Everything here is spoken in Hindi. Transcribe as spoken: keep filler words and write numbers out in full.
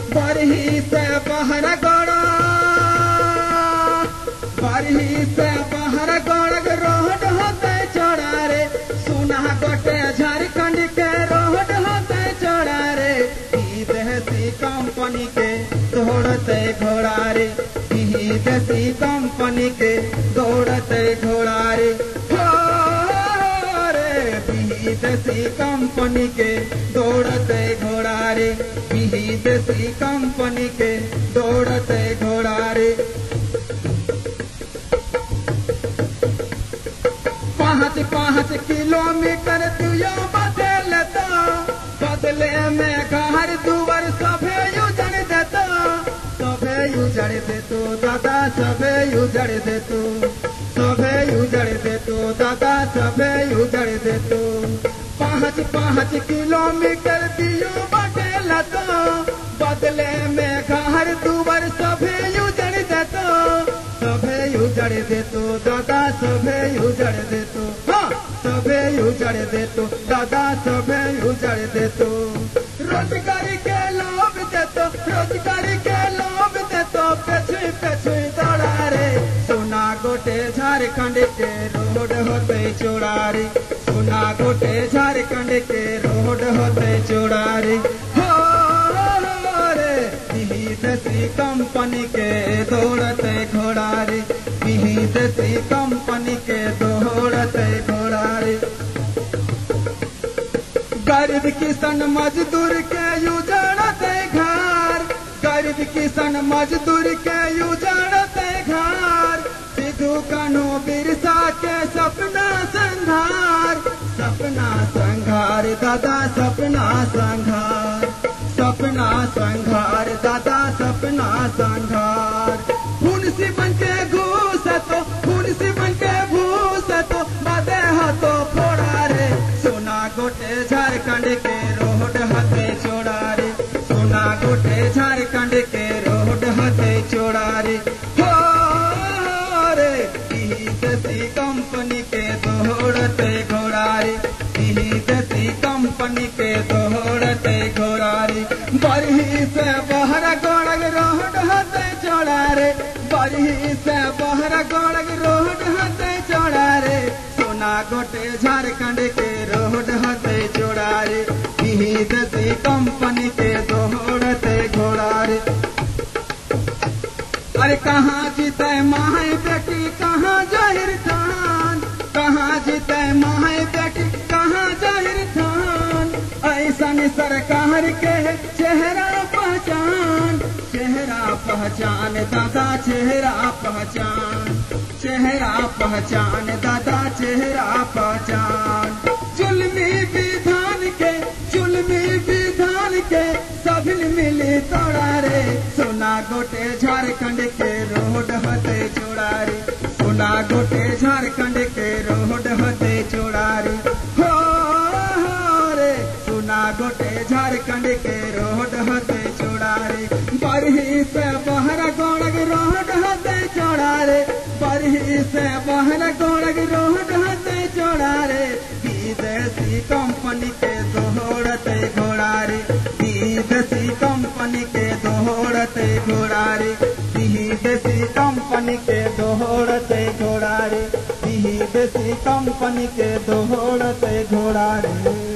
बरही से बहर गड़ा बरही से बहर गड़ रोड होते चढ़ा रे सुना गोटे झारखंड के रोड होते चढ़ा रे ई देसी कंपनी के दौड़ते घोड़ा रे ई देसी कंपनी के दौड़ते घोड़ा रे देसी कंपनी के दौड़ते घोड़ा रे देसी कंपनी के दौड़ते घोड़ा रे पाँच पाँच किलोमीटर तुयो बदल देता बदले में घर दुवर सभे उजड़ देता सभे उजड़ देतो दादा सभे उजड़ देतो सभे उजड़ देतो दादा सभे उजड़ देतो पाँच पाँच किलोमीटर दियो बदल तो बदले में घर दुवर सभे उजड़ देतो सभे उजड़ देतो दादा सभे उजड़ देतो हाँ सभे उजड़ देतो दादा सभे उजड़ देतो रोजगारी के लाभ देतो रोजगारी के लाभ देतो पेछे पेछे दौड़ा रे सोना गोटे झारखंड के रोड होते चौड़ा रे सोना गोटे झारखंड के रोड होते चौड़ा रे हो रे देसी कंपनी के दौड़ते घोड़ा रे देसी कंपनी के दौड़ते घोड़ा रे गरीब किसान मजदूर के उजाड़ते घर गरीब किसान मजदूर के उजाड़ते घर सिद्धू कान्हू बिरसा के सपना संघार सपना संघार दादा सपना संघार सपना संघार दादा सपना संघार खून से बन के घूस तो खून से बन के भूस तो बदे तो फोड़ा रे सोना गोटे झारखंड के रोड हते चौड़ा रे सोना गोटे झारखंड के रोड हते चौड़ा रे हो रे देसी कंपनी के दौड़ते घोड़ा रे देसी कंपनी के दौड़ते घोड़ा रे बरही से बहर गौड़ रोड हते चौड़ा रे बरही से बहर गौड़ रोड हते चौड़ा रे सोना गोटे झारखंड के रोड हते चौड़ा रे देसी कंपनी के दौड़ते घोड़ा रे अरे कहाँ जीते माए बेटी कहाँ जाहिर खान कहाँ जीते माए बेटी कहाँ जाहिर खान ऐसा सरकार के चेहरा पहचान चेहरा पहचान दादा चेहरा पहचान चेहरा पहचान दादा चेहरा पहचान जुल्मी विधान के जुल्मी विधान के सभी मिली तोड़ा रे सोना गोटे झारखंड के रोड हते चौड़ा रे सोना गोटे झारखंड के रोड हते चौड़ा रे हो रे सोना गोटे झारखंड के रोड हते चौड़ा रे बरही से बहर गौड़ रोड हते चौड़ा रे बरही से बहर गौड़ रोड हते चौड़ा रे देसी कंपनी के दौड़ते घोड़ा रे देसी कंपनी के दौड़ते घोड़ा रे देसी कंपनी के दौड़ते घोड़ा रे देसी कंपनी के दौड़ते घोड़ा रे।